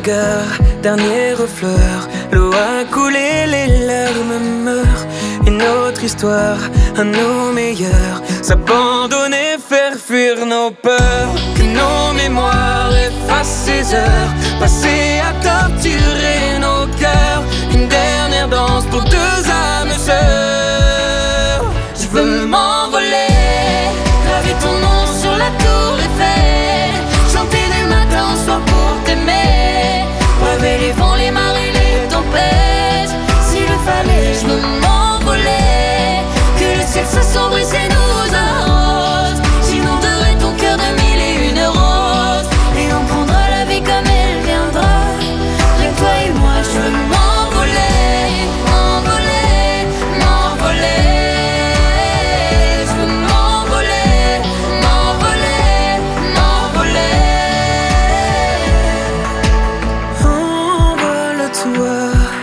regard, dernière fleur. L'eau a coulé, les larmes meurent. Une autre histoire, à nos meilleurs. S'abandonner, faire fuir nos peurs. Que nos mémoires effacent ces heures passées à torturer nos cœurs. Une dernière danse pour deux âmes sœurs. Je veux m'envoler, graver ton nom sur la tour Eiffel. Chanter du matin au soir pour t'aimer. Braver les vents, les marées, les tempêtes. S'il le fallait, je veux m'envoler. Que le ciel s'assombrisse et nous arrose. J'inonderai ton cœur de mille et une roses. Et on prendra la vie comme elle viendra. Rien que toi et moi, je veux m'envoler, m'envoler, m'envoler. Je veux m'envoler, m'envoler, m'envoler. Envole-toi,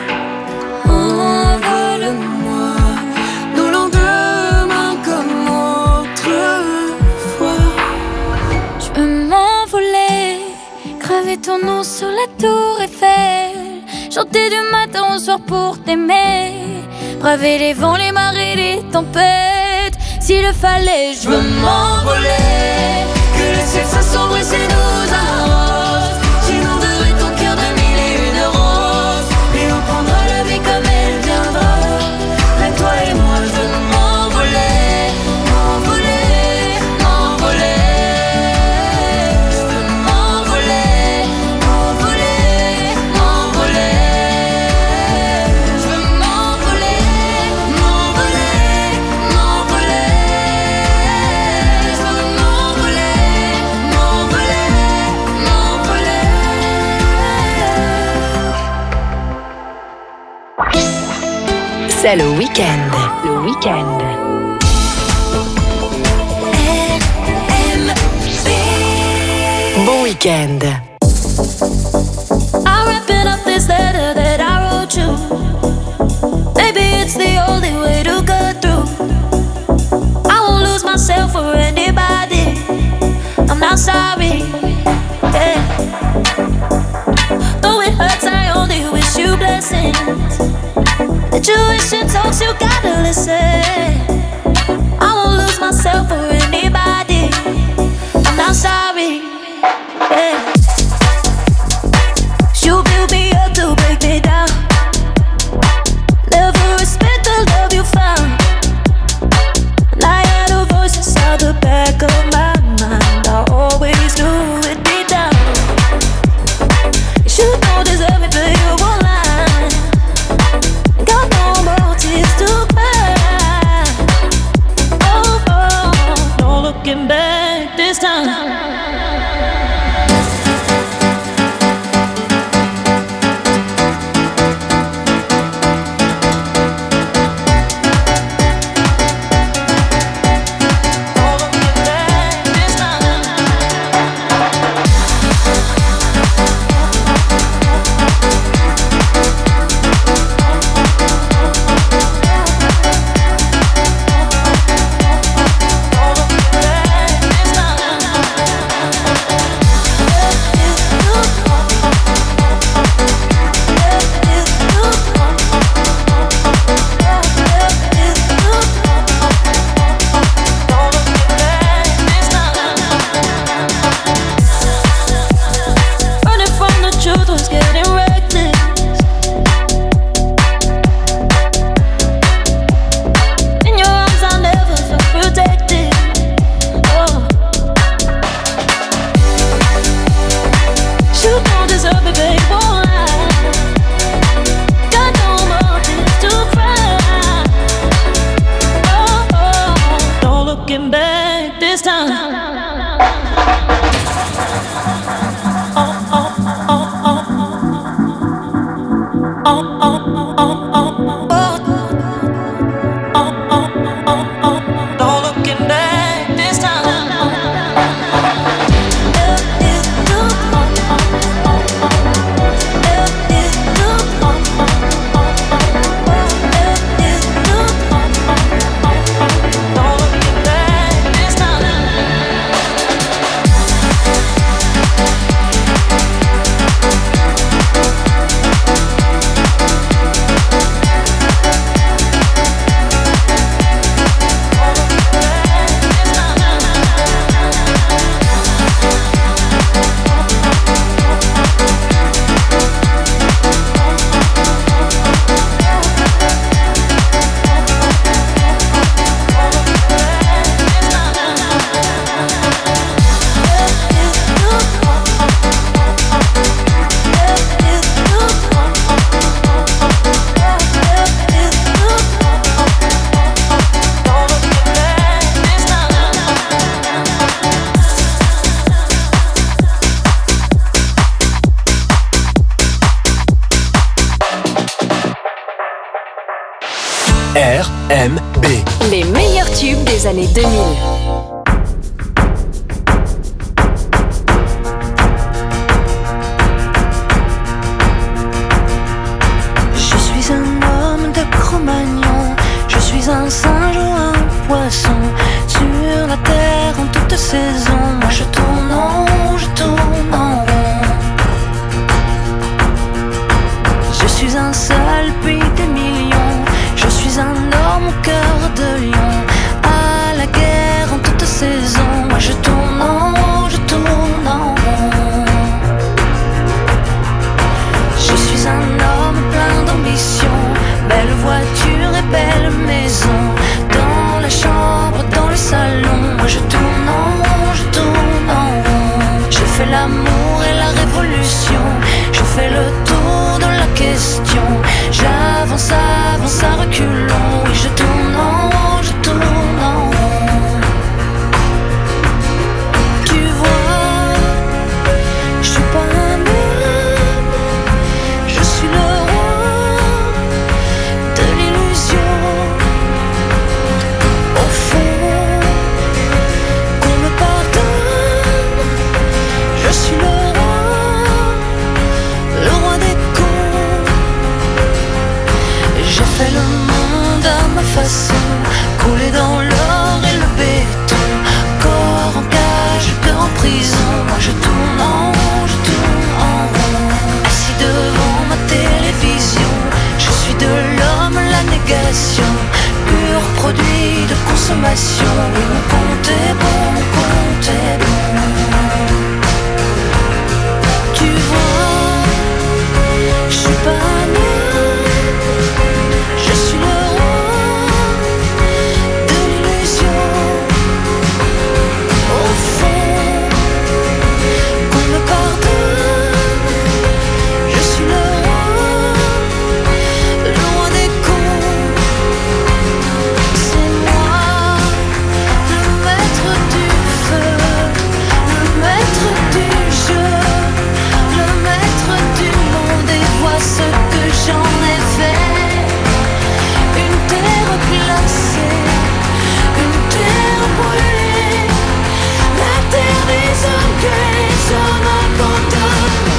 envole-moi. Nos lendemains comme autrefois. Je veux m'envoler, graver ton nom sur la tour Eiffel. Chanter du matin au soir pour t'aimer. Braver les vents, les marées, les tempêtes. S'il le fallait, je veux m'envoler. Que le ciel s'assombrisse et nous arrose. J'inonderai ton cœur de mille et une roses. Et on prendra la vie comme elle viendra. Rien que toi et moi, je veux m'envoler, m'envoler, m'envoler. Je veux m'envoler, m'envoler, m'envoler. Je veux m'envoler, m'envoler, m'envoler. Je veux m'envoler, m'envoler, m'envoler. C'est le week-end. Le week-end. Bon week-end. I'm wrapping up this letter that I wrote you. Maybe it's the only way to go through. I won't lose myself for anybody. I'm not sorry. Yeah. Though it hurts, I only wish you blessings. The tuition talks, you gotta listen. I won't lose myself for anybody. I'm not sorry. Yeah. You build me up to break me down. Never respect the love you found. And I had a voice inside the back of my mind. I always knew it'd be down. You don't deserve it, but you won't lie. Got no more tears to cry. Oh, oh, no looking back this time. RMB. Les meilleurs tubes des années 2000. Je suis un homme de Cro-Magnon, je suis un singe ou un poisson sur la terre en toute saison. Moi je tourne en rond, je tourne en rond. Je suis un seul pays des millions, je suis un homme au cœur de lion. À la guerre en toute saison, moi je tourne en rond, je tourne en rond. Je suis un homme plein d'ambition, belle voiture et belle maison. Dans la chambre, dans le salon, moi je tourne en rond, je tourne en rond. Je fais l'amour et la révolution, je fais le tour de la question. J'avance, avance à reculons, oui je tourne en rond, je tourne en rond. Tu vois, je suis pas un homme, je suis le roi de l'illusion. Au fond, qu'on me pardonne, je suis le roi des cons. Je fais le monde à ma façon, couler dans l'or et le béton. Corps en cage, cœur en prison, moi je tourne en rond, je tourne en rond. Assis devant ma télévision, je suis de l'homme la négation, pur produit de consommation. Oui, mon compte est bon, mon compte est bon. Tu vois, je suis pas un homme, je suis le roi de l'illusion. Au fond, qu'on me pardonne, je suis le roi des cons. C'est moi, le maître du feu, le maître du jeu, le maître du monde. Et vois ce que j'en ai fait. Une terre glacée, une terre brûlée, la terre des hommes que les hommes abandonnent.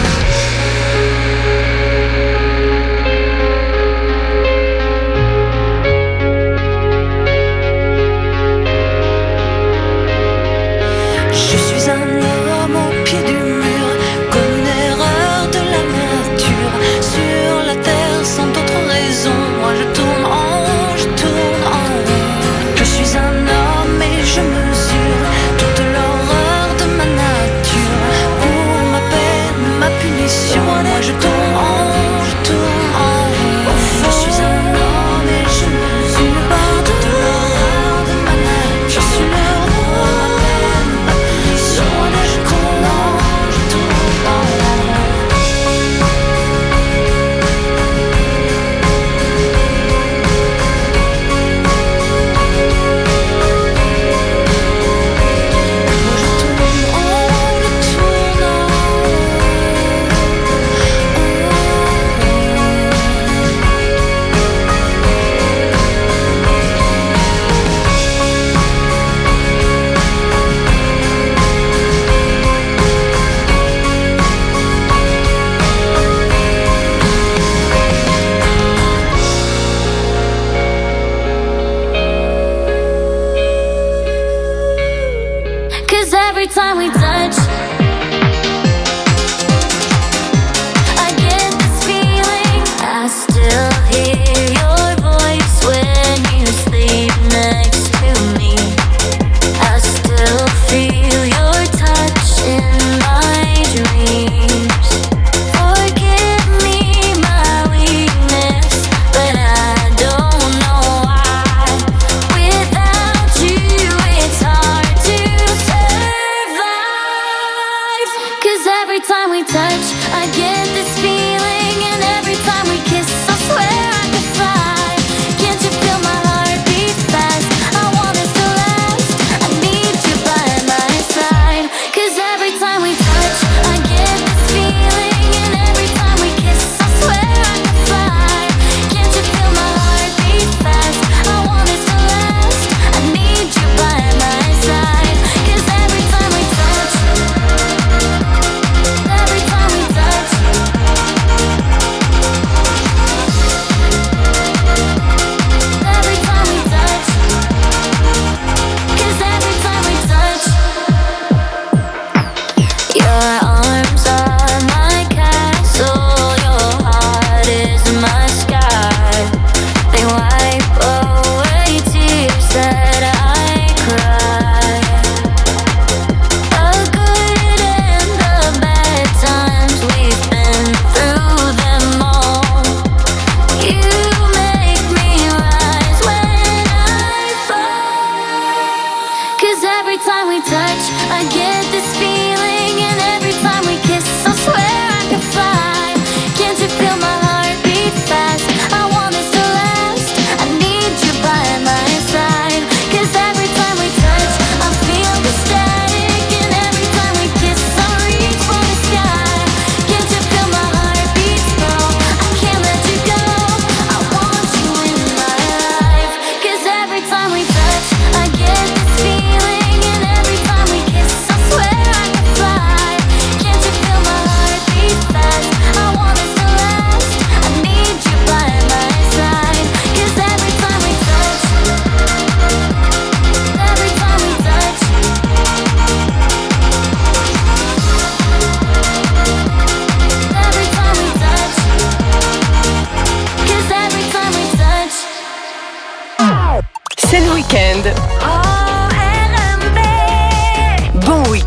Je suis un homme au pied du mur, comme une erreur de la nature. Sur la terre sans d'autre raison, moi je tourne en rond, je tourne en rond. Je suis un homme et je mesure toute l'horreur de ma nature. Pour ma peine, ma punition, moi je tourne en rond, je tourne en rond. Je suis un homme et je mesure toute l'horreur de ma nature. Je suis le roi, ma punition, moi je tourne en rond, je tourne en rond. Moi je tourne en rond, je tourne en Cause every time we touch, I get this feeling. I still hear your voice when you sleep next to me. I still feel your touch in my dreams. Forgive me my weakness, but I don't know why. Without you it's hard to survive. Cause every time we touch, I get this feeling. And every time we kiss, I swear I could fly. Can't you feel my heart beat fast? I want us to last, I need you by my side. Cause every time we touch, I get this feeling. And every time we kiss, I swear I could fly. Can't you feel my heart beat fast? I want us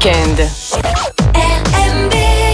week-end. RMB.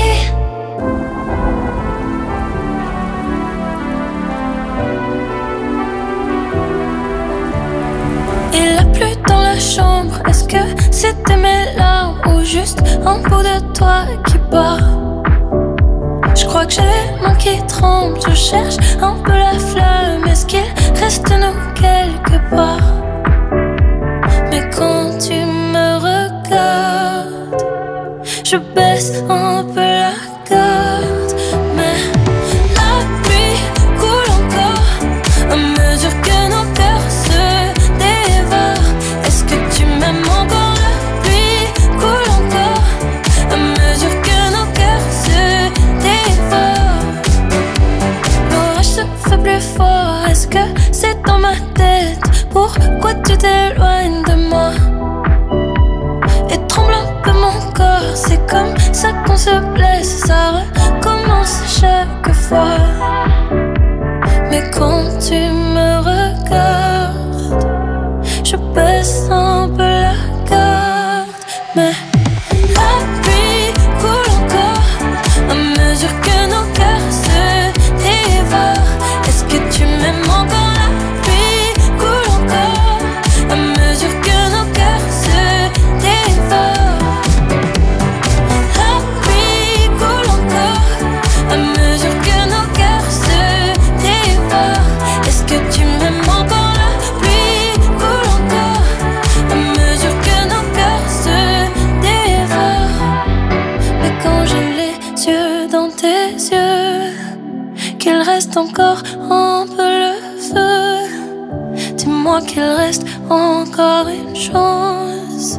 Il a plu dans la chambre. Est-ce que c'était mes larmes ou juste un bout de toi qui part? Je crois que j'ai les mains qui tremblent. Je cherche un peu la flamme. Est-ce qu'il reste nous quelque part? Mais quand tu me regardes, je baisse un peu la garde. Mais la pluie coule encore à mesure que nos cœurs se dévorent. Est-ce que tu m'aimes encore? La pluie coule encore à mesure que nos cœurs se dévorent. L'orage se fait plus fort. Est-ce que c'est dans ma tête? Pourquoi tu t'éloignes de moi? Et tremble un peu mon corps. C'est comme ça qu'on se blesse. Ça recommence chaque fois. Mais quand tu me regardes, je baisse un peu la garde. Mais la pluie coule encore à mesure que nos cœurs se dévorent. Est-ce que tu m'aimes encore? La pluie coule encore à mesure que nos cœurs se dévorent. La pluie coule encore à mesure que nos cœurs se dévorent. Est-ce que tu m'aimes encore? La pluie coule encore à mesure que nos cœurs se dévorent. Mais quand j'ai les yeux dans tes yeux, qu'il reste encore un peu le feu, dis-moi qu'il reste encore une chance.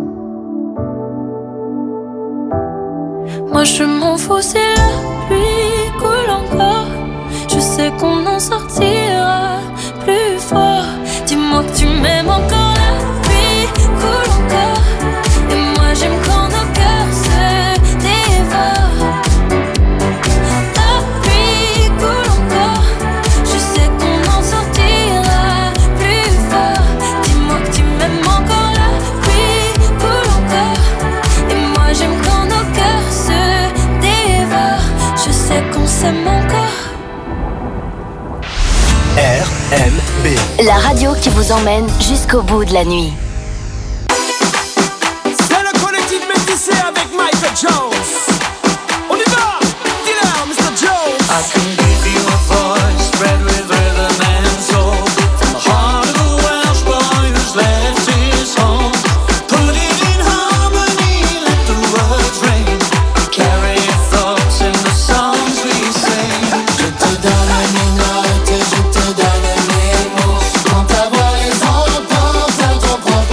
Moi je m'en fous si la pluie coule encore. Je sais qu'on en sortira plus fort. Dis-moi que tu m'aimes encore. La pluie coule encore. Et moi j'aime quand nos cœurs se dévorent. La pluie coule encore. Je sais qu'on en sortira plus fort. Dis-moi que tu m'aimes encore. La pluie coule encore. Et moi j'aime quand nos cœurs se dévorent. Je sais qu'on s'aime encore. RMB, La radio qui vous emmène jusqu'au bout de la nuit. C'est le collectif métissé avec Michael Jones. On y va! Dis-leur, Mr. Jones. I can give you a voice spread with rhythm and soul. From the heart of a Welsh boy who's left his home. Put it in harmony, let the words ring. Carry your thoughts in the songs we sing. Je te donne mes notes, je te donne mes mots. Quand ta voix les entend, faire ton propre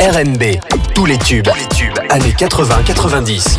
RNB, tous les tubes, années 80-90.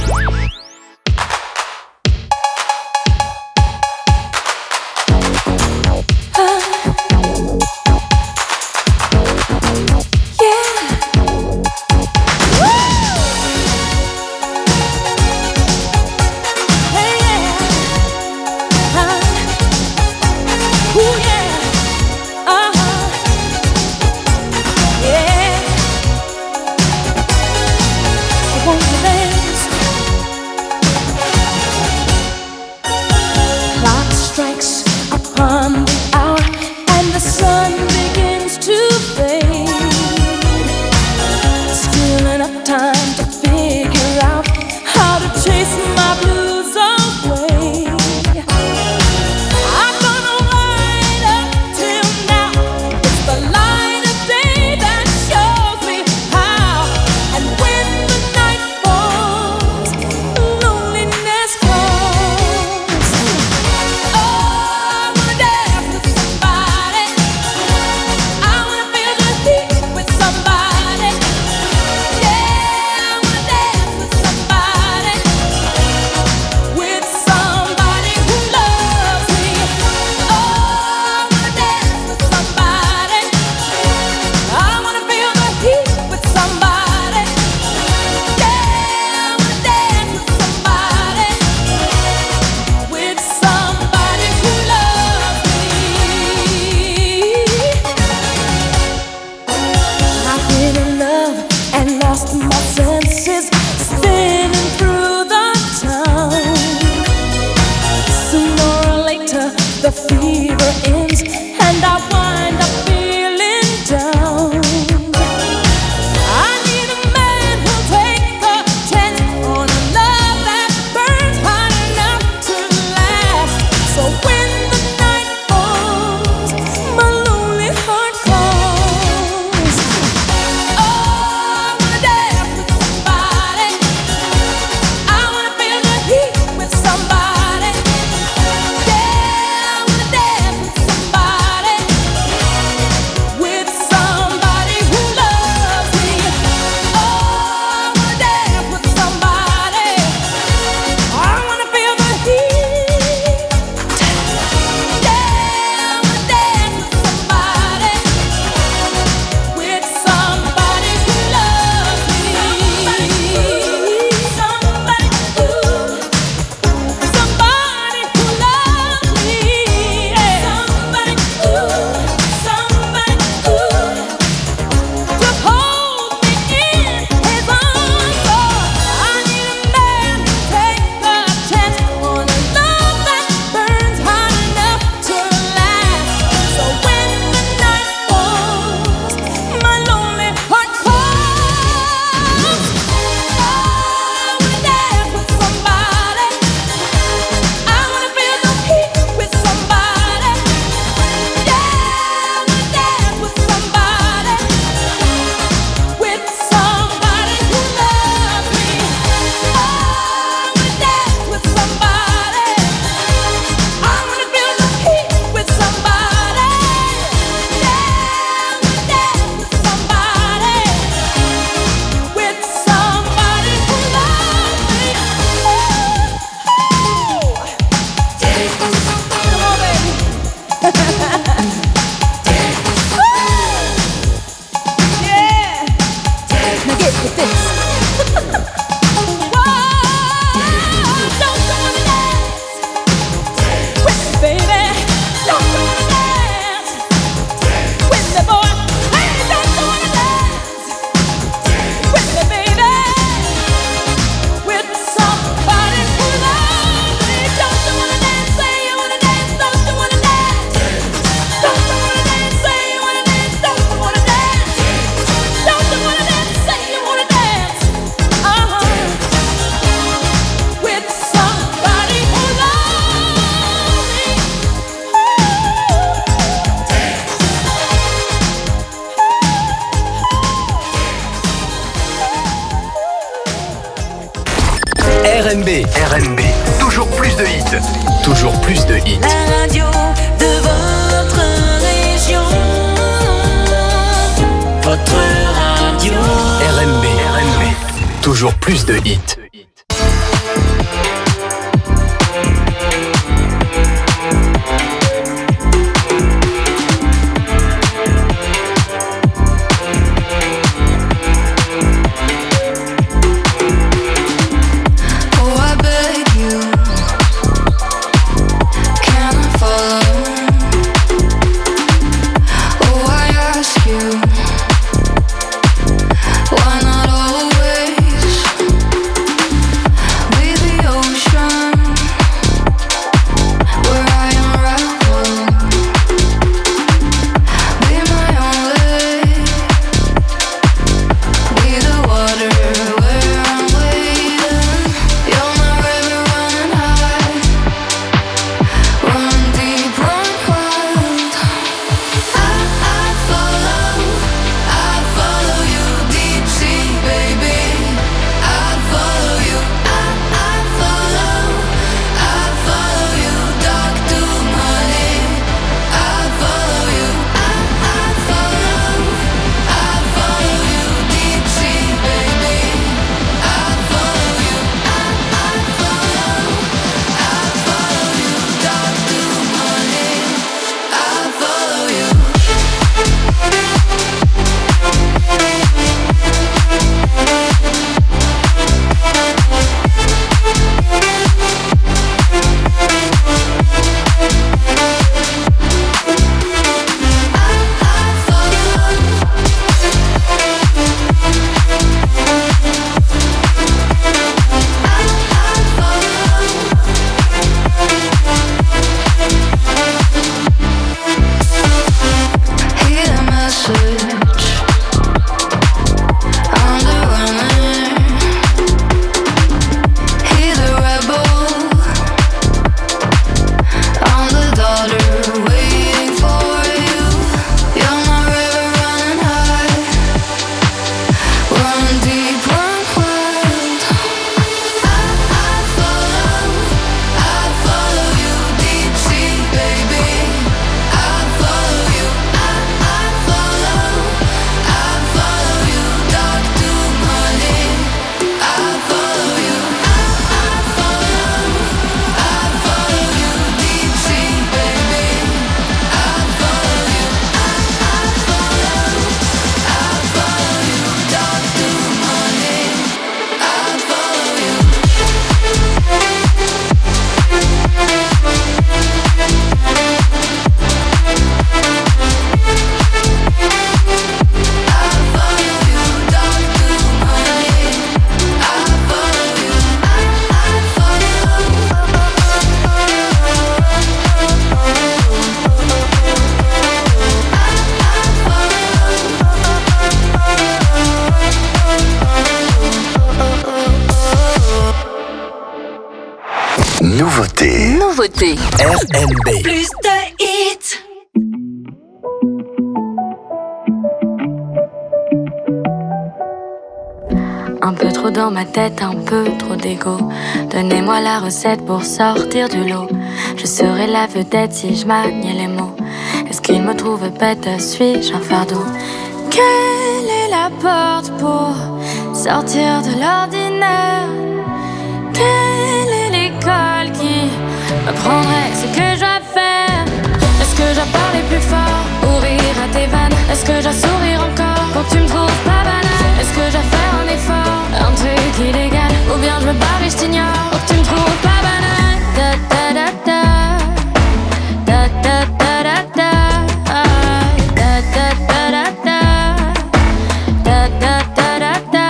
RNB, toujours plus de hits. Toujours plus de hits. La radio de votre région. Votre radio. toujours plus de hits. Nouveauté. RNB. Plus de hits. Un peu trop dans ma tête, un peu trop d'ego. Donnez-moi la recette pour sortir du lot. Je serai la vedette si je maniais les mots. Est-ce qu'il me trouve bête, suis-je un fardeau? Quelle est la porte pour sortir de l'ordinaire? Quelle est l'école qui m'apprendrait ce que je dois faire? Est-ce que je dois parler plus fort ou rire à tes vannes? Est-ce que je dois sourire encore quand tu me trouves pas banale? Est-ce que je dois faire un effort, un truc illégal? Ou bien je me barre et je t'ignore pour que tu me trouves pas banale? Da da da da da da da da da da da da da da da da.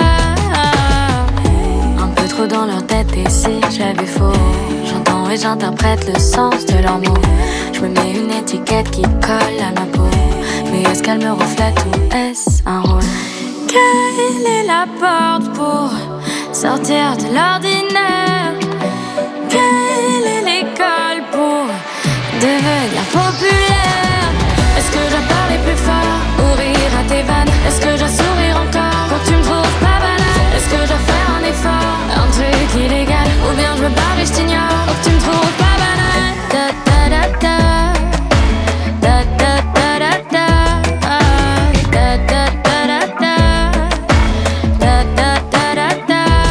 Un peu trop dans leur tête et si j'avais faux, j'entends et j'interprète le sens de leurs mots. Je me mets une étiquette qui colle à ma peau. Mais est-ce qu'elle me reflète ou est-ce un rôle? Quelle est la porte pour sortir de l'ordinaire? Quelle est l'école pour devenir populaire? Est-ce que je dois parler plus fort ou rire à tes vannes? Est-ce que je dois sourire encore quand tu me trouves pas banale? Est-ce que je dois faire un effort, un truc illégal? Ou bien je me barre et je t'ignore pour que tu me trouves pas banale? Da da da da da da da da da da da da da da da da da da da.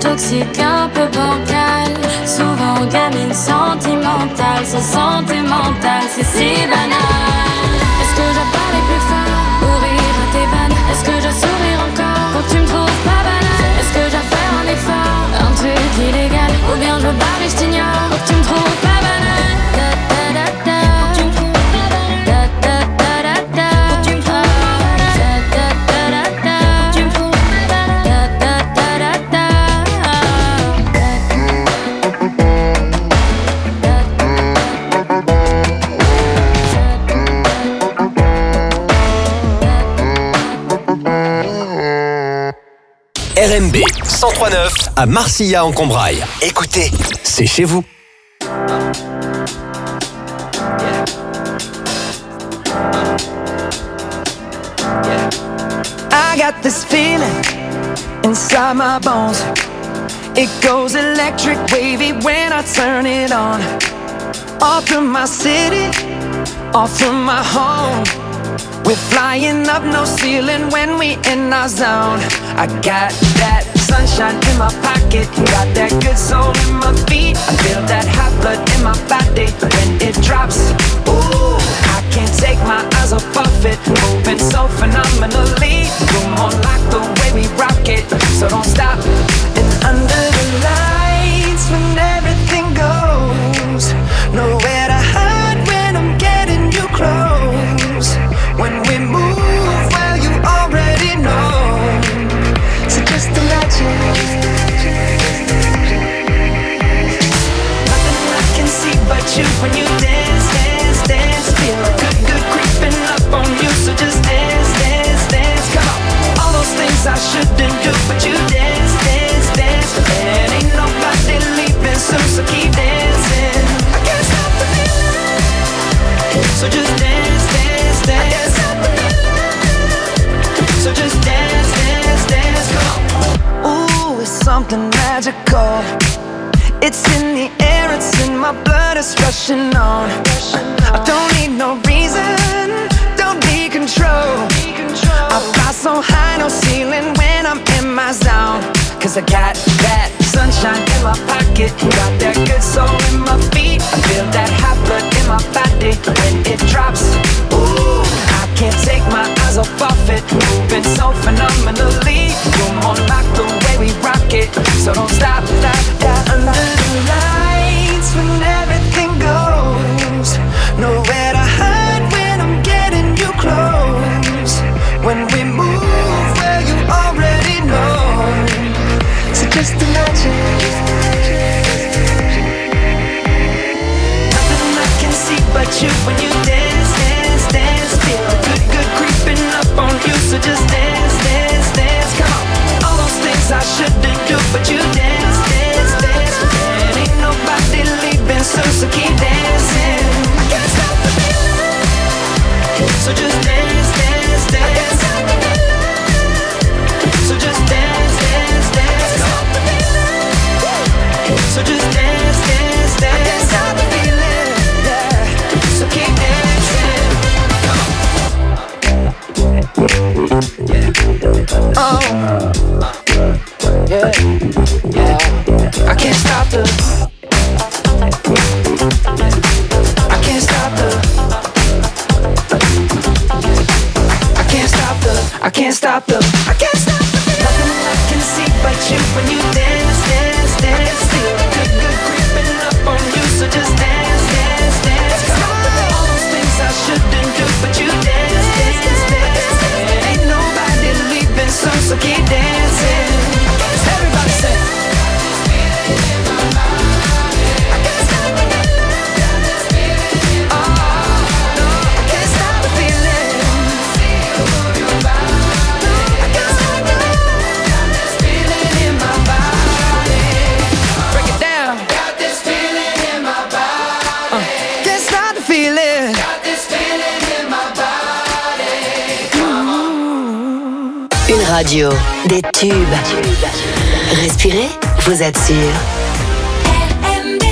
toxique, un peu bancal. Souvent gamine sentimentale, se sentir mentale, c'est si banal. Est-ce que je parlais plus fort pour rire à tes vannes? Est-ce que je sourire encore quand tu me trouves pas banal? Est-ce que je vais faire un effort, un truc illégal? Ou bien je me barre et je t'ignore quand tu me trouves pas banal? RMB 103.9 à Marcilla en Combraille. Écoutez, c'est chez vous. I got this feeling inside my bones. It goes electric wavy when I turn it on. All through my city, all through my home. We're flying up, no ceiling when we in our zone. I got that sunshine in my pocket, got that good soul in my feet. I feel that hot blood in my body when it drops. Ooh, I can't take my eyes off of it, moving so phenomenally. Come on, like the way we rock it, so don't stop. And under the lights, when everything goes, nowhere to hide when I'm getting you close. When we move, well, you already know. So just imagine. Nothing I can see but you when you dance, dance, dance. Feel good, good creeping up on you. So just dance, dance, dance. Come on. All those things I shouldn't do, but you dance, dance, dance. And ain't nobody leaving soon, so keep dancing. I can't stop the feeling. So just dance, dance, dance. So just dance, dance, dance, come on. Ooh, it's something magical. It's in the air, it's in my blood, it's rushing on. I don't need no reason, don't need control. I fly so high, no ceiling when I'm in my zone. Cause I got that sunshine in my pocket, got that good soul in my feet. I feel that hot blood in my body when it drops. Ooh, I can't take my eyes off of it, moving so phenomenally. Come on, like the way we rock it, so don't stop, stop, stop. Under the lights, when everything goes, nowhere to hide when I'm getting you close. When we move, well, you already know. So just imagine. Nothing I can see but you when you dance, dance, dance. Feel good, good creeping up on you. So just dance, dance, dance. Come on. All those things I shouldn't do, but you dance, dance, dance. And ain't nobody leaving soon, so keep dancing. I can't stop the feeling. So just dance, dance, dance. So just dance, dance, dance. So just dance, dance, dance. I can't stop the feeling, yeah. So keep dancing. Oh, yeah, yeah. I can't stop the. I can't stop the. I can't stop the. I can't stop the. I can't stop the. Nothing I can see but you when you dance, dance, dance. Feel good, good creeping up on you. So just dance, dance, dance. Come on. All those things I shouldn't do, but you dance, dance, dance. And ain't nobody leaving soon, so keep dancing. Everybody say. I can't stop the feeling. Oh no, I can't stop the feeling. I can't stop the feeling in my body. Break it down. Got this feeling in my body. Can't stop the feeling. Got this feeling in my body. Come on. Une radio, des tubes. Respirez, vous êtes sûr. RMB.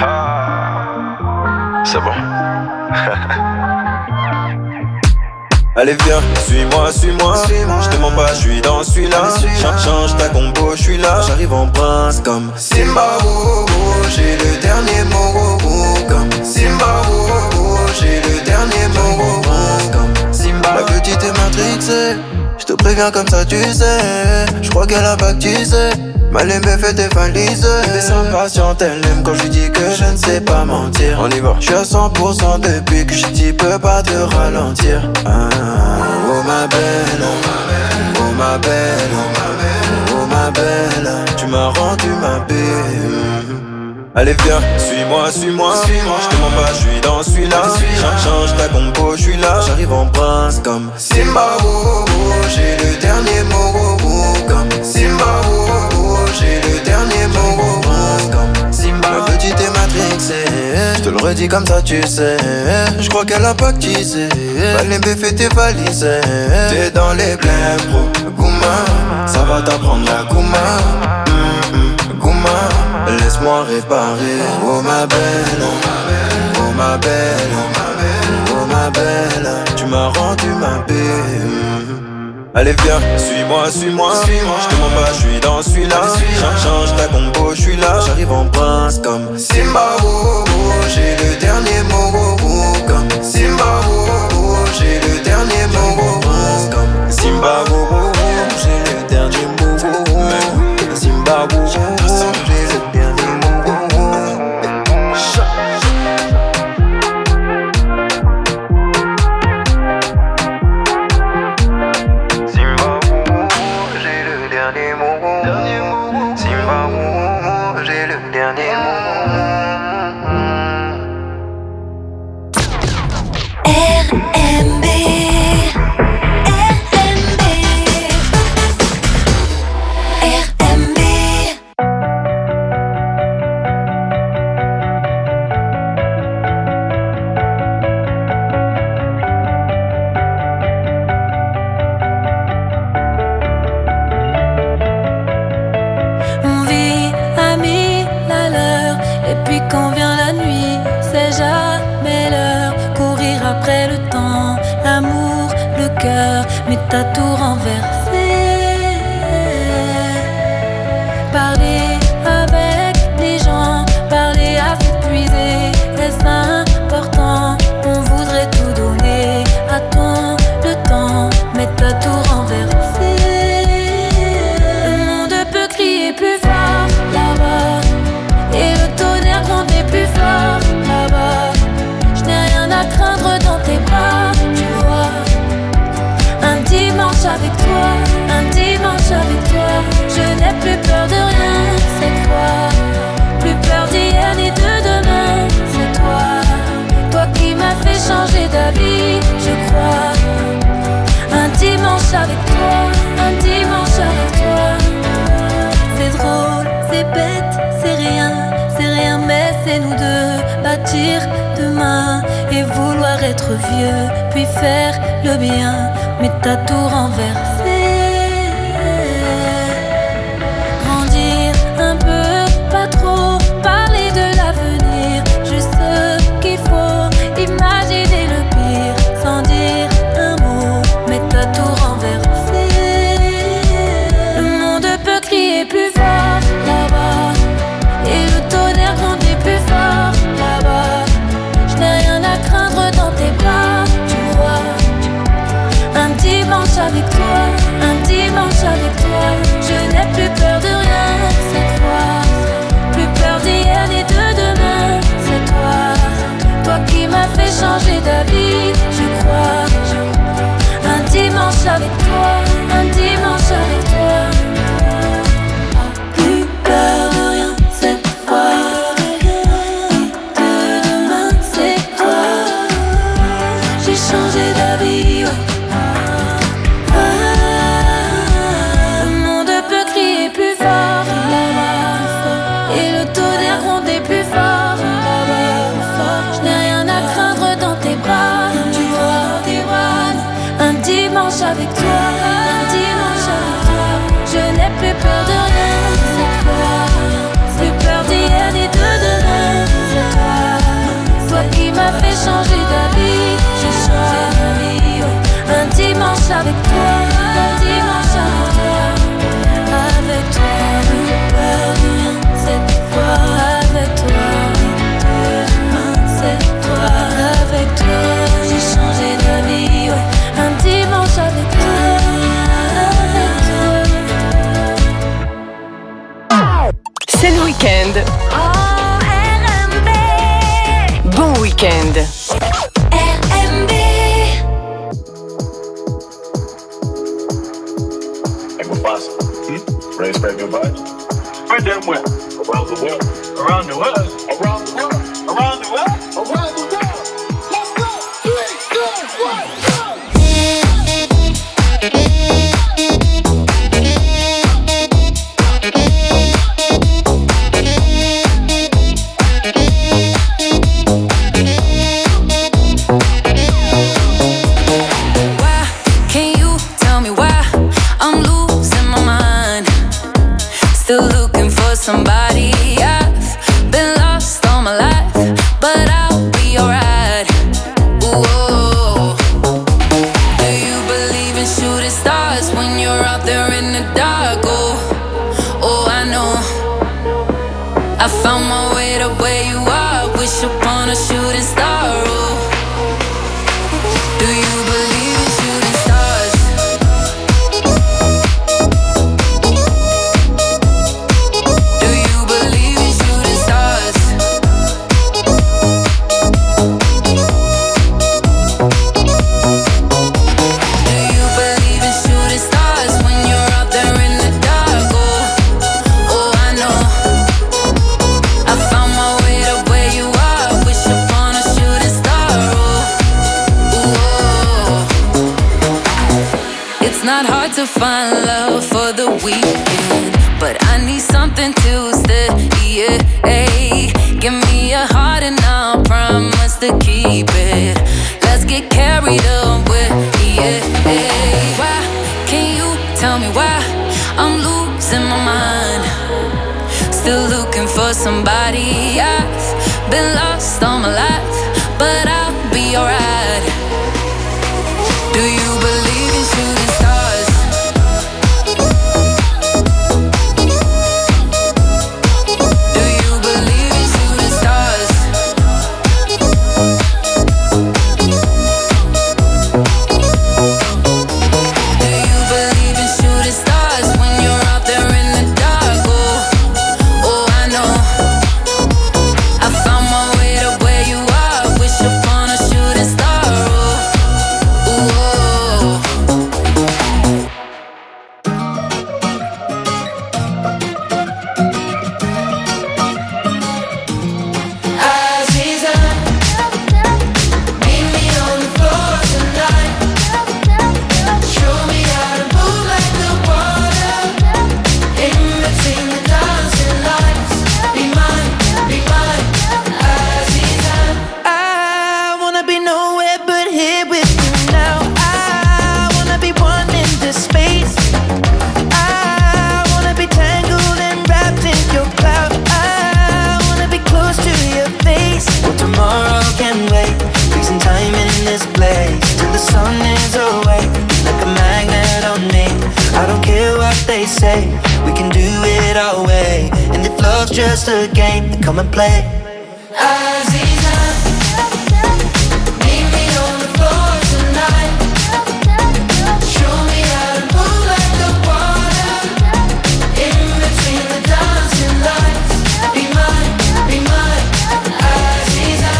Ah, c'est bon. Allez viens, suis-moi, je te mens pas, je suis dans celui-là. Change ta combo, je suis là. J'arrive en prince comme Simba, oh, oh, j'ai le dernier mot, oh, oh, comme Simba, oh, oh, j'ai le dernier mot, oh, oh, comme Simba. La petite est matrixée, je te préviens comme ça tu sais. Je crois qu'elle a baptisé Malembe fait tes valises. Elle est sans patiente, elle aime quand je lui dis que je ne sais pas mentir. On y va. Je suis à 100% depuis que je dis peux pas te ralentir. Oh ma belle, oh ma belle, oh ma belle, tu m'as rendu ma belle. Allez viens, suis-moi, je te mens pas, je suis dans celui-là. Change ta compo, je suis là. J'arrive en prince comme Simba, oh, oh, j'ai le dernier mot, oh, oh, comme Simba, oh, oh, j'ai le dernier mot, oh, oh, comme Simba. La petite est matrixée, je te le redis comme ça tu sais. Je crois qu'elle a pactisé, Malembe fait tes valises. T'es dans les blèmes, bro, Gouma, ça va t'apprendre la Gouma. Gouma, laisse-moi réparer. Oh ma belle, oh ma belle, oh ma belle, tu m'as rendu ma belle. Allez viens, suis-moi, je te mens pas, je suis dans celui-là. Change ta combo, je suis là. J'arrive en prince comme Simba, oh, oh, j'ai le dernier mot, oh, oh, comme Simba, oh, oh, j'ai le dernier mot, oh, oh, comme Simba, oh, oh, j'ai le dernier mot, oh, oh, Simba, oh, oh, j'ai le dernier mot, oh, oh. Mais t'as tout renversé. Parler avec les gens, parler à s'épuiser, est-ce important? On voudrait tout donner à ton le temps, mais t'as tout renversé. Le monde peut crier plus fort là-bas, et le tonnerre gronder plus fort là-bas. Je n'ai rien à craindre dans tes bras, tu vois. Un dimanche avec toi, je n'ai plus peur de rien cette fois. Plus peur d'hier ni de demain, c'est toi qui m'as fait changer d'avis, je crois. Un dimanche avec toi, c'est drôle, c'est bête, c'est rien, mais c'est nous deux, bâtir demain et vouloir être vieux, puis faire le bien. Mais t'as tout renversé. Grandir un peu, pas trop, parler de l'avenir, juste ce qu'il faut, imaginer le pire, sans dire un mot, mais t'as tout renversé. Le monde peut crier plus fort là-bas, et le tonnerre gronder plus fort là-bas. Je n'ai rien à craindre dans tes bras, tu vois. Un dimanche avec toi, je n'ai plus peur de rien cette fois. Plus peur d'hier ni de demain, c'est toi qui m'as fait changer d'avis, je crois. Un dimanche avec toi, plus peur de rien cette fois. Et de demain, c'est toi. J'ai changé d'avis, ouais. Avec toi, je n'ai plus peur de rien cette fois. Plus peur d'hier ni de demain, c'est toi qui m'as fait changer d'avis. J'ai changé d'avis, ouais. ready to spread good vibes? Spread them where? Around the world. Around the world. Around the world. Around the world. Around the world. Let's go. 3, 2, 1, go. Somebody, I've been lost all my life, but I'll be alright. Ooh, do you believe in shooting stars when you're out there in the dark? Oh, I know. I found my way to where you are. Wish upon a shooting star. Oh, do you believe in shooting stars? To find love for the weekend, but I need something to steady it. Hey, give me a heart and I'll promise to keep it. Let's get carried away. Yeah, hey. Why can you tell me why I'm losing my mind? Still looking for somebody. I've been lost all my life, but I'll be alright. Do you believe in shooting stars? Just a game, then come and play. Aziza, meet me on the floor tonight. Show me how to move like the water. In between the dancing lights. Be mine, Aziza.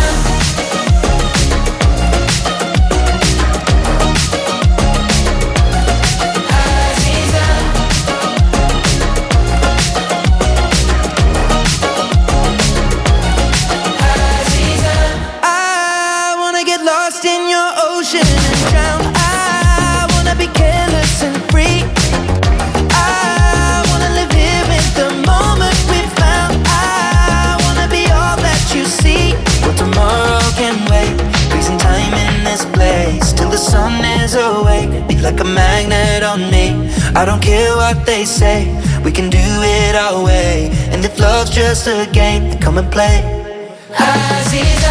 Like a magnet on me. I don't care what they say. We can do it our way. And if love's just a game, then come and play. Aziza,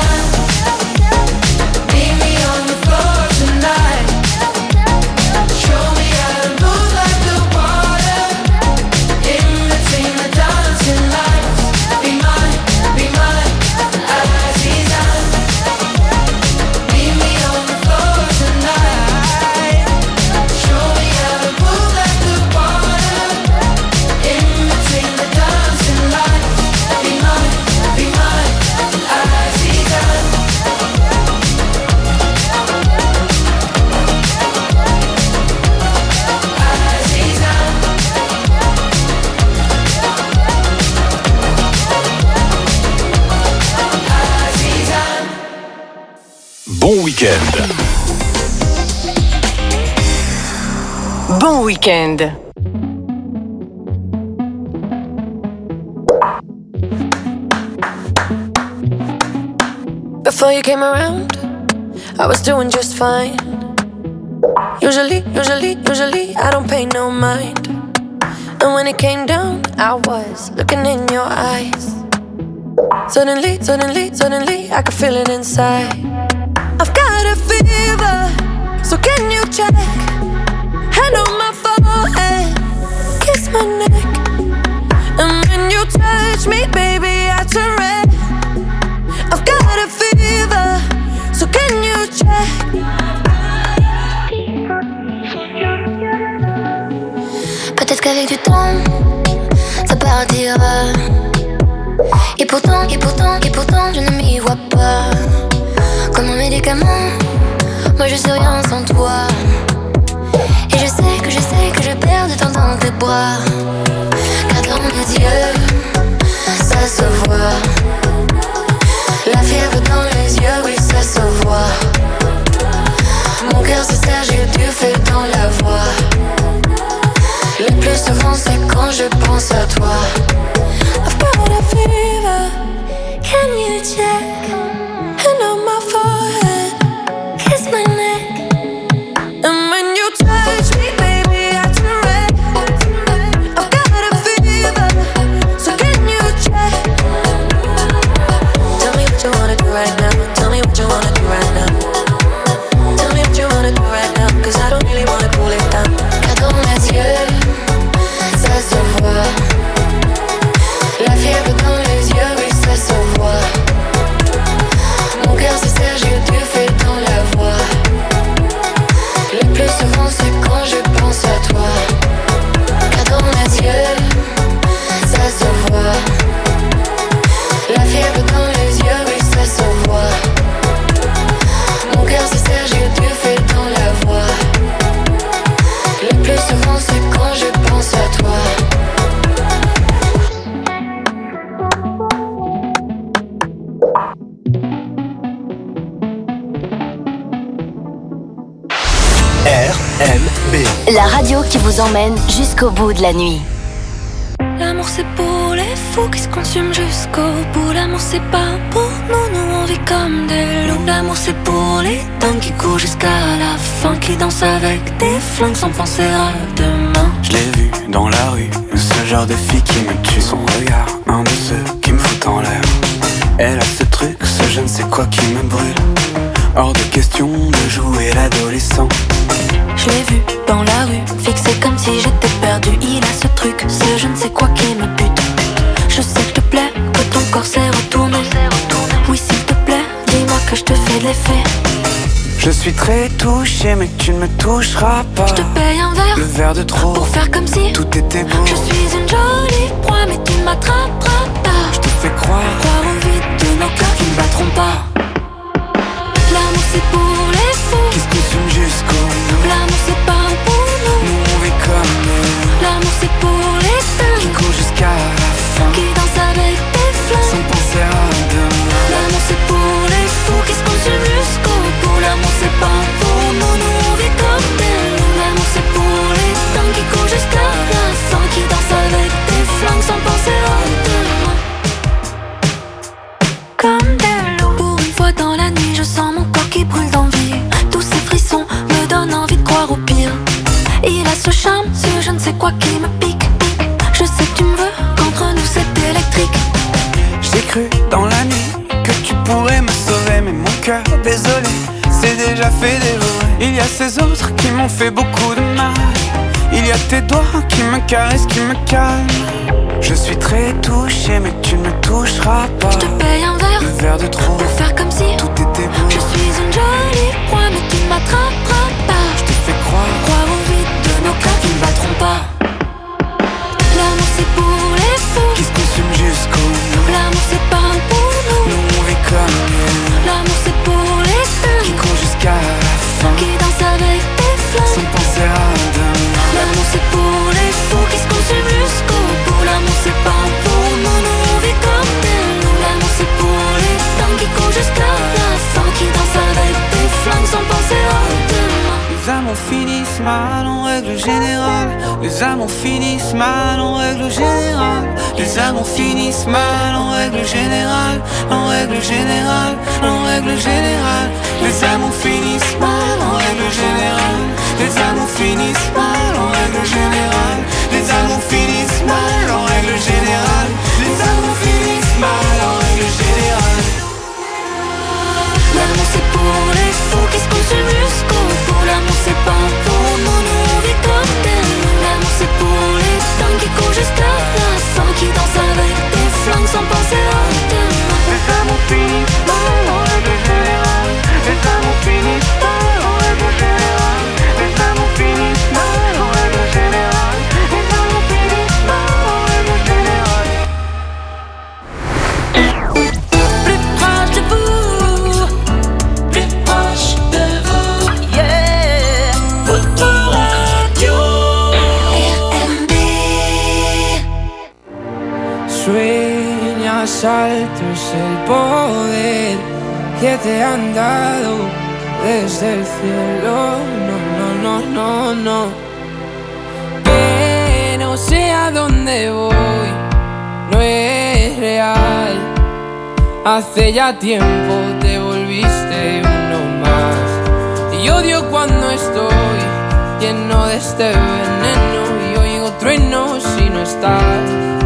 meet me on the floor tonight. Show me how to move like the water. In between the dancing lights. Be mine, Aziza. Meet me on the floor tonight. Show me how to move like the water. In between the dancing lights. Be mine, Aziza. week-end. Bon week-end. Before you came around, I was doing just fine. Usually, I don't pay no mind. And when it came down, I was looking in your eyes. Suddenly, I could feel it inside. I've got a fever, so can you check? Hand on my forehead, kiss my neck. And when you touch me, baby, I turn red. I've got a fever, so can you check? Peut-être qu'avec du temps, ça partira. Et pourtant, je ne m'y vois pas. Comme un médicament, moi je suis rien sans toi. Et je sais que je perds du temps dans tes bras. Car dans mes yeux, ça se voit. La fièvre dans les yeux, oui ça se voit. Mon cœur se serre, j'ai du feu dans la voix. Le plus souvent c'est quand je pense à toi. I've got a fever, can you check? Hand on my forehead, kiss my neck. And when you touch me, baby, I turn red. I've got a fever, so can you check? Tell me what you wanna do right now. Tell me what you wanna do right now. Tell me what you wanna do right now, 'cause I don't really wanna cool it down. Car dans mes yeux, ça se voit. La fièvre dans les yeux, oui ça se voit. Mon cœur se serre, j'ai du feu dans la voix. Le plus souvent c'est quand je pense à toi. Car dans mes yeux, ça se voit. La fièvre dans les yeux, oui ça se voit. Mon cœur se serre, j'ai du feu dans la voix. Le plus souvent c'est quand je pense à toi. RMB. La radio qui vous emmène jusqu'au bout de la nuit. L'amour c'est pour les fous qui se consument jusqu'au bout. L'amour c'est pas pour nous on vit comme des loups. L'amour c'est pour les dingues qui courent jusqu'à la fin, qui dansent avec des flingues sans penser à demain. Je l'ai vu dans la rue, ce genre de fille qui me tue. Son regard, un de ceux qui me fout en l'air. Elle a ce truc, ce je ne sais quoi qui me brûle. Hors de question de jouer l'adolescent. Je l'ai vu dans la rue, fixé comme si j'étais perdu. Il a ce truc, ce je ne sais quoi qui me bute. Je sais que te plaît, que ton corps s'est retourné. Oui s'il te plaît, dis-moi que je te fais de l'effet. Je suis très touché mais tu ne me toucheras pas. Je te paye un verre, le verre de trop, pour faire comme si tout était beau. Je suis une jolie proie mais tu ne m'attraperas pas. Je te fais croire au vide de nos cœurs qui ne battront pas. L'amour c'est pour les fous qui se consument jusqu'au bout. L'amour c'est pas pour nous, nous on vit comme nous. L'amour c'est pour les dingues qui courent jusqu'à la fin, qui dansent avec des flingues sans penser à demain. L'amour c'est pour les fous qui se consument jusqu'au bout. L'amour c'est pas pour nous, nous on vit comme des loups. L'amour c'est pour les dingues qui courent jusqu'à la fin, qui dansent avec des flingues sans penser à demain. Comme des loups. Pour une fois dans la nuit, je sens mon corps qui brûle d'envie. Tous ces frissons me donnent envie de croire au pire. Il a ce charme, ce je ne sais quoi qui me pique. Je sais que tu me veux, qu'entre nous c'est électrique. J'ai cru dans la nuit que tu pourrais me sauver, mais mon cœur, désolé, c'est déjà fait dévorer. Il y a ces autres qui m'ont fait beaucoup de mal. Il y a tes doigts qui me caressent, qui me calment. Je suis très touché mais tu ne me toucheras pas. Je te paye un verre, le verre de trop, pour faire comme si tout était beau. Je suis une jolie proie mais tu ne m'attraperas pas. Je te fais croire au vide de nos cœurs qui ne battront pas. L'amour c'est pour les fous qui se consument jusqu'au bout. L'amour c'est pas pour nous, nous on vit comme nous. L'amour c'est pour les dingues qui courent jusqu'à la fin, qui dansent avec des flingues sans penser à demain. L'amour c'est pour les fous qui se consument jusqu'au bout. L'amour c'est pas pour nous, nous on vit comme des loups. L'amour c'est pour les dingues qui courent jusqu'à la fin, qui dansent avec des flingues amours finissent mal en règle générale. Les amours finissent mal en règle générale. Les amours finissent mal en règle générale. En règle générale, en règle générale. Les amours finissent mal en règle générale. Les amours finissent mal en règle générale. Les amours finissent mal en règle générale. Les amours finissent mal en règle générale. L'amour c'est pour les fous qui se consument jusqu'au bout. L'amour c'est pas pour nous, nous on vit comme des loups. L'amour c'est pour les dingues qui courent jusqu'à la fin, qui dansent avec des flingues sans penser à demain. Les amours finissent mal en règle générale. Les amours finissent mal en règle générale. Les amours finissent mal en règle générale. Les amours finissent mal en règle générale. Plus proche de vous, plus proche de vous, yeah. Votre radio RMB. Sueñas alto es el poder que te han dado desde el cielo. No, no, no, no, no. Que no sé a dónde voy, no es real. Hace ya tiempo te volviste uno más. Y odio cuando estoy lleno de este veneno y oigo truenos si no estás.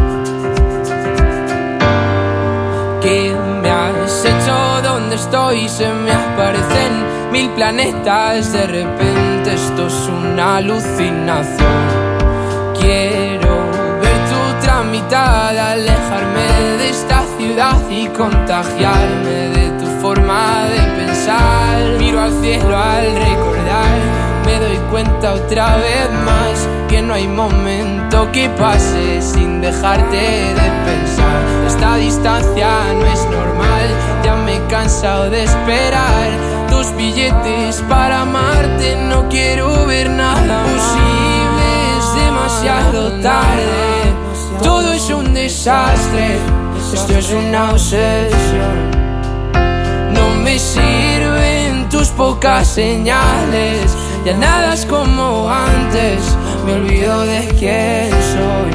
¿Qué me has hecho? ¿Dónde estoy? Se me aparecen 1000 planetas. De repente esto es una alucinación. Quiero ver tu tramitada, alejarme de esta ciudad y contagiarme de tu forma de pensar. Miro al cielo al recordar, me doy cuenta otra vez más que no hay momento que pase sin dejarte de pensar. Esta distancia no es normal, ya me he cansado de esperar tus billetes para amarte. No quiero ver nada posible, es demasiado tarde. Todo es un desastre, esto es una obsesión. No me sirven tus pocas señales, ya nada es como antes, me olvido de quién soy.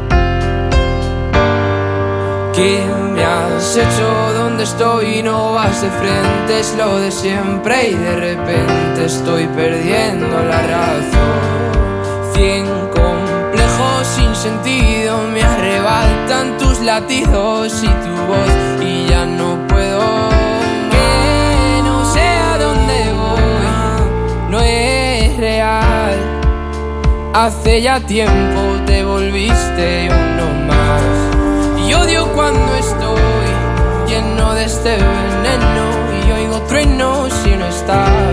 ¿Qué me has hecho? ¿Dónde estoy? No vas de frente, es lo de siempre y de repente estoy perdiendo la razón. 100 complejos sin sentido me arrebatan tus latidos y tu voz y ya no puedo. Que no sé a dónde voy, no es real. Hace ya tiempo te volviste uno más. Y odio cuando estoy lleno de este veneno y oigo truenos si no estás.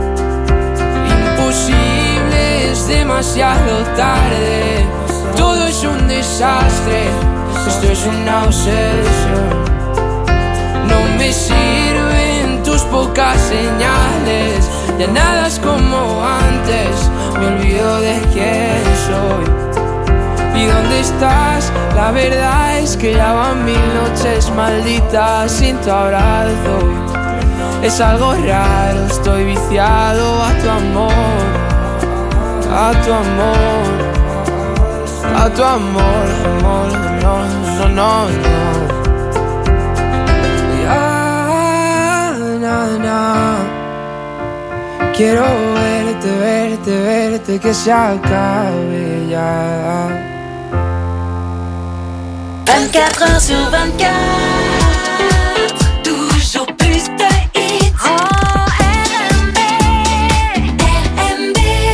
Imposible, es demasiado tarde. Todo es un desastre, esto es una obsesión. No me sirven tus pocas señales, ya nada es como antes, me olvido de quién soy. ¿Y dónde estás? La verdad es que ya van 1000 noches malditas sin tu abrazo. Es algo raro, estoy viciado a tu amor, a tu amor, a tu amor, amor, no, no, no, no. Ya, na, na. Quiero verte, verte, verte, que se acabe ya. 24 heures sur 24, toujours plus de hits. Oh, RMB, RMB.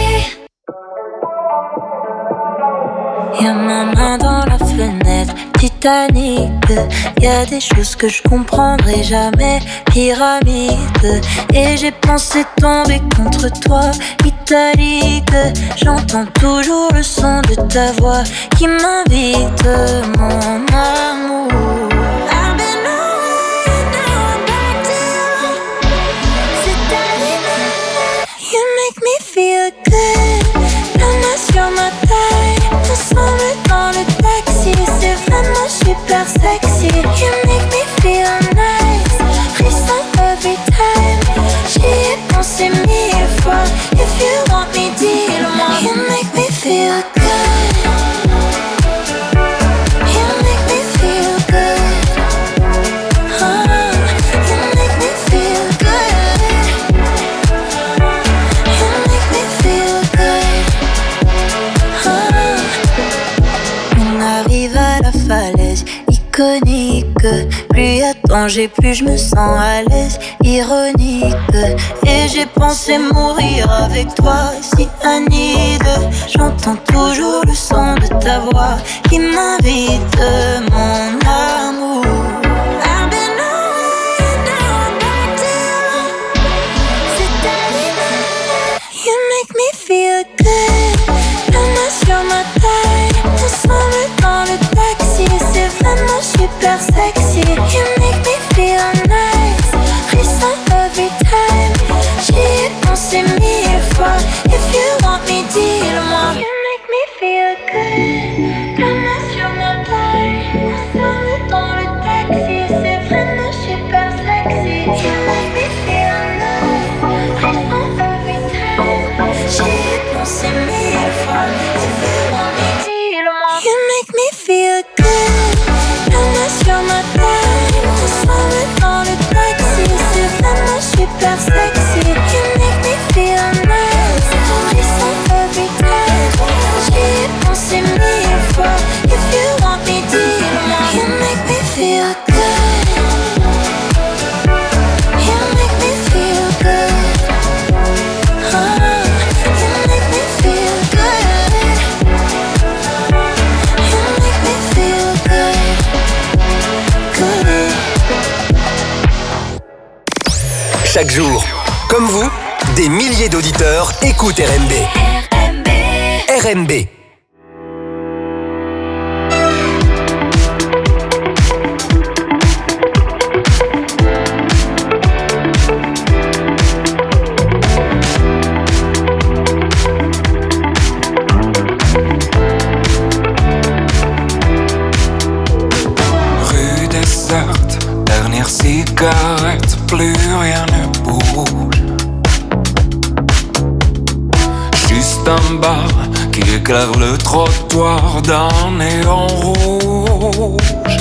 Y'a ma main dans la fenêtre, Titanic. Y'a des choses que je comprendrai jamais, pyramide. Et j'ai pensé tomber contre toi, italique. J'entends toujours le son de ta voix qui m'invite, mon amour. I've been away, now I'm back to you. C'est terminé. You make me feel good. La main sur ma taille, ensemble dans le taxi. C'est vraiment super sexy. You make me feel nice. Frisson every time. J'y ai pensé 1000 fois. If you quand j'ai plus je me sens à l'aise, ironique. Et j'ai pensé mourir avec toi, cyanide. J'entends toujours le son de ta voix qui m'invite, mon amour. Feel good, la main sur ma taille. Ensemble dans le taxi, c'est vraiment super sexy. You make me feel nice, frisson every time. J'y ai pensé 1000 fois. If you want me, dis-le-moi. You make me feel good, la main sur ma taille. Ensemble dans le taxi, c'est vraiment super sexy. You make me feel nice, frisson every time. J'y ai pensé 1000 fois. If you want me, dis-le-moi. You make me feel good, la main sur ma taille. Ensemble dans le taxi, c'est vraiment super sexy. You make me feel nice, frisson every time. J'y ai pensé 1000 fois. If you want me, dis-le-moi. You make me feel good. You make me feel good. Chaque jour, comme vous, des milliers d'auditeurs écoutent RMB. RMB. Rue déserte, dernière cigarette, plus rien ne bouge. Juste un bar qui éclaire le trottoir d'un néon rouge.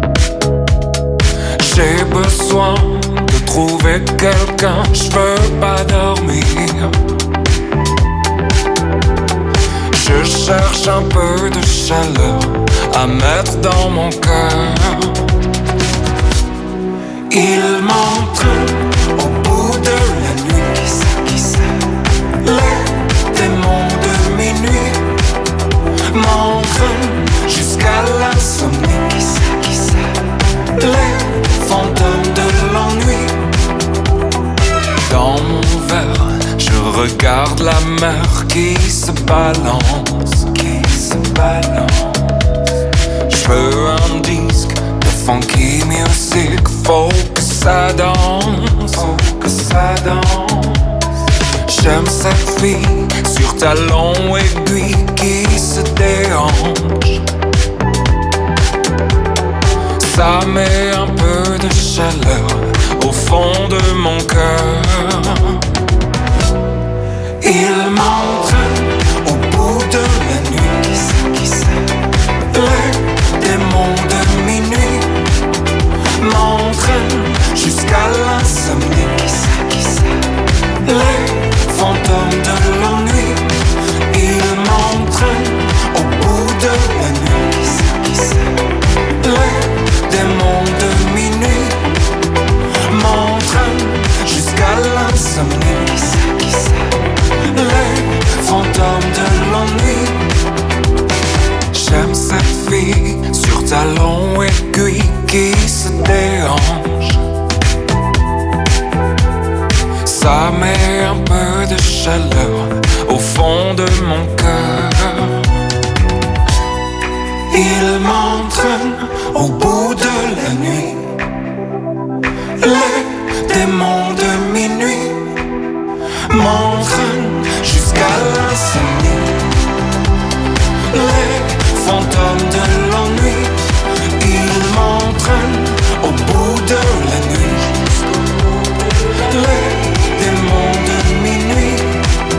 J'ai besoin de trouver quelqu'un, je veux pas dormir. Je cherche un peu de chaleur à mettre dans mon cœur. Il m'entraîne au bout de la nuit. Qui sait les démons de minuit m'entraînent jusqu'à l'insomnie. Qui sait les fantômes de l'ennui. Dans mon verre, je regarde la mer qui se balance. Je veux un disque de funky music, faut que ça danse, J'aime cette fille sur talons aiguilles qui se déhanche. Ça met un peu de chaleur au fond de mon cœur. Il m'entraîne au bout de la nuit. Qui sait les démons de minuit m'entraînent jusqu'à l'insomnie. Qui sait les fantômes de l'ennui. Il m'entraîne au bout de la nuit. Qui sait les démons de minuit m'entraînent jusqu'à l'insomnie. Qui sait les fantômes de l'ennui. J'aime cette fille sur talons aiguilles qui se déhanche. Ça met un peu de chaleur au fond de mon cœur. Il m'entraîne au bout de la nuit. Les